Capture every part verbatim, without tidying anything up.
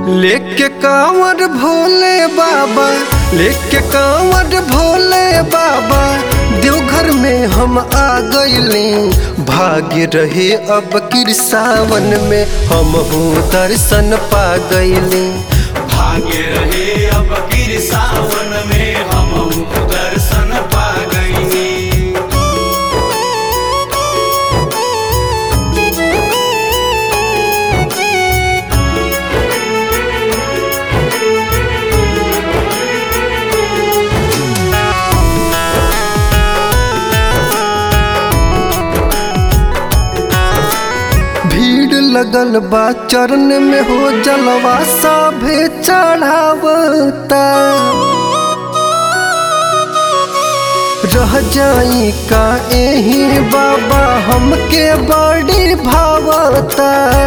लेके कांवर भोले बाबा, लेके कांवर भोले बाबा, देवघर में हम आ गइली। भाग्य रहे अब किर सावन में हम दर्शन पा गइली। भाग्य रहे अब किर सावन में हम दर्शन पा गइली। भीड़ लगल बा चरण में हो जलवा सभे चढ़ावता। रह जाई का एही बाबा हमके बड़ी भावता।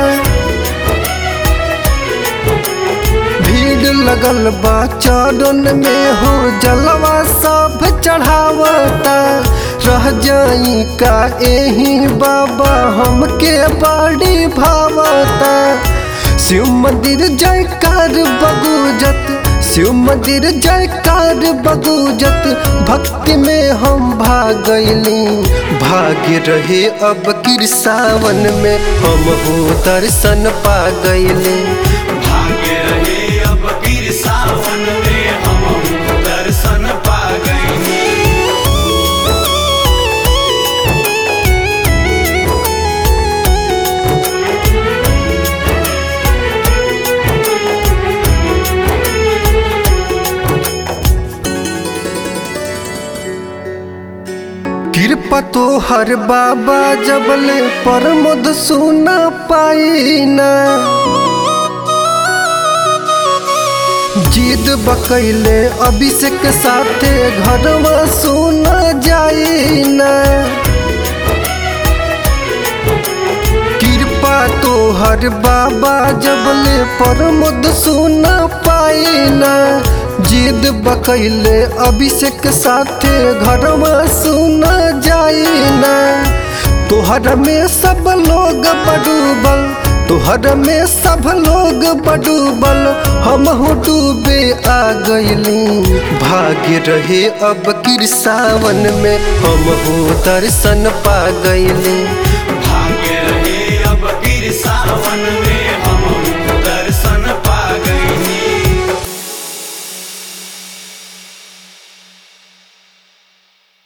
भीड़ लगल बा चरण में हो जलवा सब चढ़ावता। रह जाई का एही बाबा हमके बड़ी भावता। शिव मंदिर जयकार बगुजत, शिव मंदिर जयकार बगुजत, भक्ति में हम भागली। भाग्य रहे अब किर सावन में हम दर्शन पा गइली। भाग्य रहे अब किर सावन में हम दर्शन पा गइली। कृपा तो हर बाबा जबले परमोद सुना पाईना। जिद बकैले अभिषेक साथे घरवा सुना जाईना। कृपा तो हर बाबा जबले परमोद सुना पाईना। जिद बकैले अभिषेक साथे घरवा सुना जाईना। तोहर में सब लोग बडूबल, तोहर में सब लोग बडूबल, हम डूबे आ गइली। भाग्य रहे अब किर सावन में हम दर्शन पा गइली।